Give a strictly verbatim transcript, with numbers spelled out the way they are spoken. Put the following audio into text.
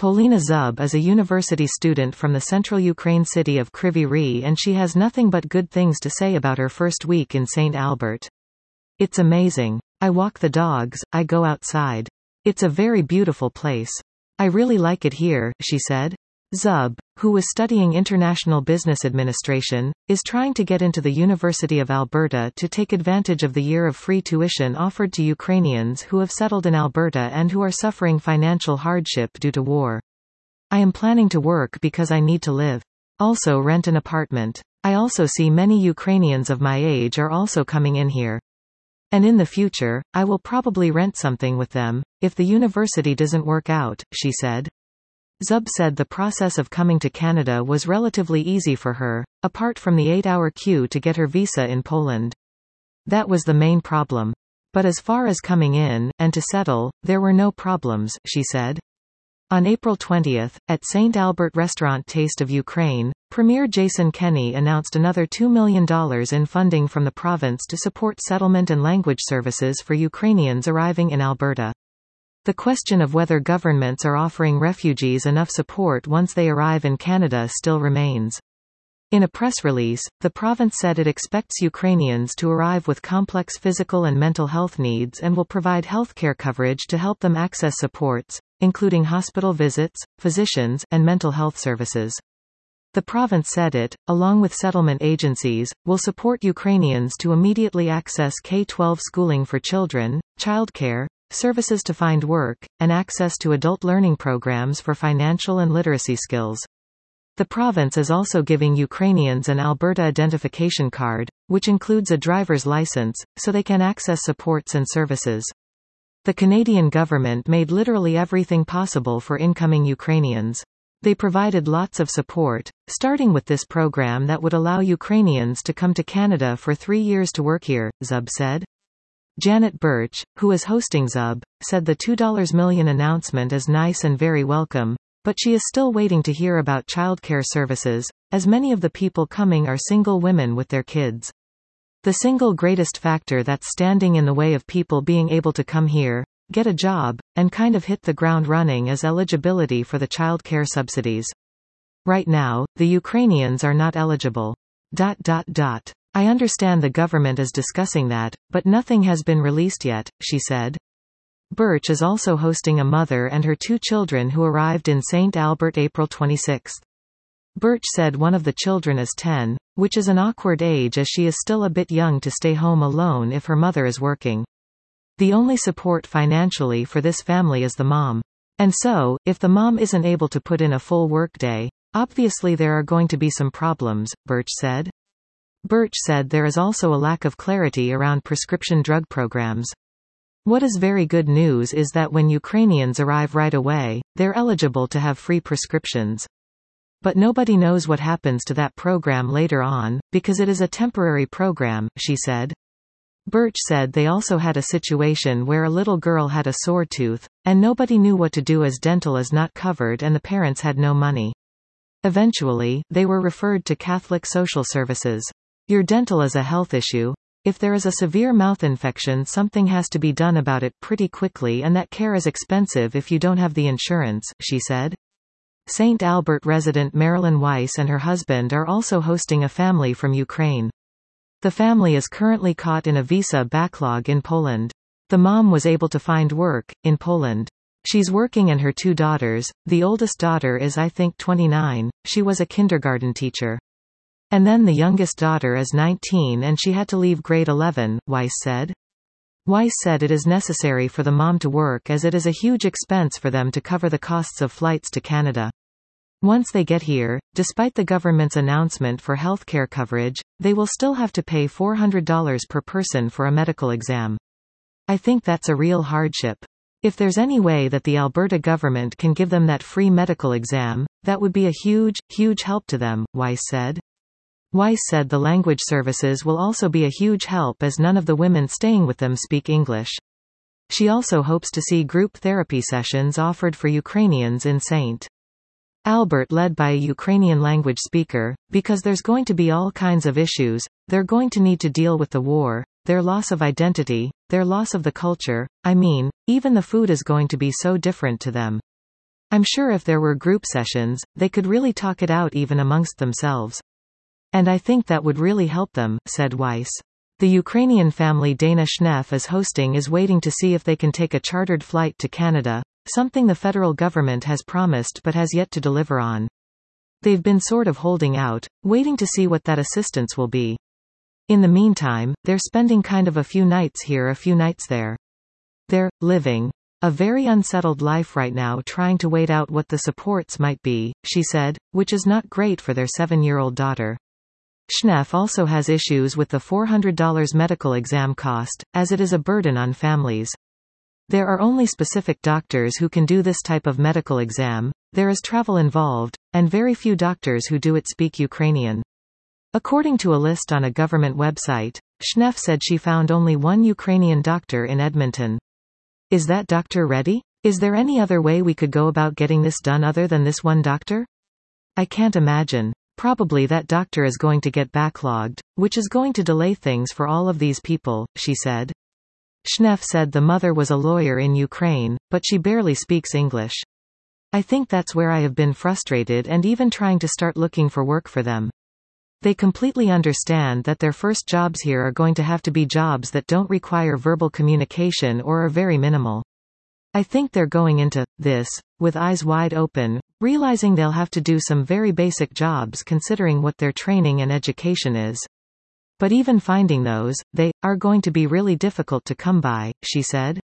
Polina Zub is a university student from the central Ukraine city of Kryvyi Rih, and she has nothing but good things to say about her first week in Saint Albert. It's amazing. I walk the dogs, I go outside. It's a very beautiful place. I really like it here, she said. Zub, who was studying international business administration, is trying to get into the University of Alberta to take advantage of the year of free tuition offered to Ukrainians who have settled in Alberta and who are suffering financial hardship due to war. I am planning to work because I need to live. Also rent an apartment. I also see many Ukrainians of my age are also coming in here. And in the future, I will probably rent something with them, if the university doesn't work out, she said. Zub said the process of coming to Canada was relatively easy for her, apart from the eight-hour queue to get her visa in Poland. That was the main problem. But as far as coming in, and to settle, there were no problems, she said. On April twentieth, at Saint Albert restaurant Taste of Ukraine, Premier Jason Kenney announced another two million dollars in funding from the province to support settlement and language services for Ukrainians arriving in Alberta. The question of whether governments are offering refugees enough support once they arrive in Canada still remains. In a press release, the province said it expects Ukrainians to arrive with complex physical and mental health needs and will provide healthcare coverage to help them access supports, including hospital visits, physicians, and mental health services. The province said it, along with settlement agencies, will support Ukrainians to immediately access K twelve schooling for children, childcare, services to find work, and access to adult learning programs for financial and literacy skills. The province is also giving Ukrainians an Alberta identification card, which includes a driver's license, so they can access supports and services. The Canadian government made literally everything possible for incoming Ukrainians. They provided lots of support, starting with this program that would allow Ukrainians to come to Canada for three years to work here, Zub said. Janet Birch, who is hosting Zub, said the two million dollars announcement is nice and very welcome, but she is still waiting to hear about childcare services, as many of the people coming are single women with their kids. The single greatest factor that's standing in the way of people being able to come here, get a job, and kind of hit the ground running is eligibility for the childcare subsidies. Right now, the Ukrainians are not eligible. Dot dot dot. I understand the government is discussing that, but nothing has been released yet, she said. Birch is also hosting a mother and her two children who arrived in Saint Albert April twenty-sixth. Birch said one of the children is ten, which is an awkward age as she is still a bit young to stay home alone if her mother is working. The only support financially for this family is the mom. And so, if the mom isn't able to put in a full workday, obviously there are going to be some problems, Birch said. Birch said there is also a lack of clarity around prescription drug programs. What is very good news is that when Ukrainians arrive right away, they're eligible to have free prescriptions. But nobody knows what happens to that program later on, because it is a temporary program, she said. Birch said they also had a situation where a little girl had a sore tooth, and nobody knew what to do as dental is not covered and the parents had no money. Eventually, they were referred to Catholic Social Services. Your dental is a health issue. If there is a severe mouth infection, something has to be done about it pretty quickly, and that care is expensive if you don't have the insurance, she said. Saint Albert resident Marilyn Weiss and her husband are also hosting a family from Ukraine. The family is currently caught in a visa backlog in Poland. The mom was able to find work in Poland. She's working and her two daughters, the oldest daughter is I think twenty-nine, she was a kindergarten teacher. And then the youngest daughter is nineteen and she had to leave grade eleven, Weiss said. Weiss said it is necessary for the mom to work as it is a huge expense for them to cover the costs of flights to Canada. Once they get here, despite the government's announcement for healthcare coverage, they will still have to pay four hundred dollars per person for a medical exam. I think that's a real hardship. If there's any way that the Alberta government can give them that free medical exam, that would be a huge, huge help to them, Weiss said. Weiss said the language services will also be a huge help as none of the women staying with them speak English. She also hopes to see group therapy sessions offered for Ukrainians in Saint Albert led by a Ukrainian language speaker, because there's going to be all kinds of issues. They're going to need to deal with the war, their loss of identity, their loss of the culture, I mean, even the food is going to be so different to them. I'm sure if there were group sessions, they could really talk it out even amongst themselves. And I think that would really help them, said Weiss. The Ukrainian family Dana Schneff is hosting is waiting to see if they can take a chartered flight to Canada, something the federal government has promised but has yet to deliver on. They've been sort of holding out, waiting to see what that assistance will be. In the meantime, they're spending kind of a few nights here, a few nights there. They're living a very unsettled life right now, trying to wait out what the supports might be, she said, which is not great for their seven-year-old daughter. Schneff also has issues with the four hundred dollars medical exam cost, as it is a burden on families. There are only specific doctors who can do this type of medical exam, there is travel involved, and very few doctors who do it speak Ukrainian. According to a list on a government website, Schneff said she found only one Ukrainian doctor in Edmonton. Is that doctor ready? Is there any other way we could go about getting this done other than this one doctor? I can't imagine. Probably that doctor is going to get backlogged, which is going to delay things for all of these people, she said. Schneff said the mother was a lawyer in Ukraine, but she barely speaks English. I think that's where I have been frustrated and even trying to start looking for work for them. They completely understand that their first jobs here are going to have to be jobs that don't require verbal communication or are very minimal. I think they're going into this with eyes wide open, realizing they'll have to do some very basic jobs considering what their training and education is. But even finding those, they are going to be really difficult to come by, she said.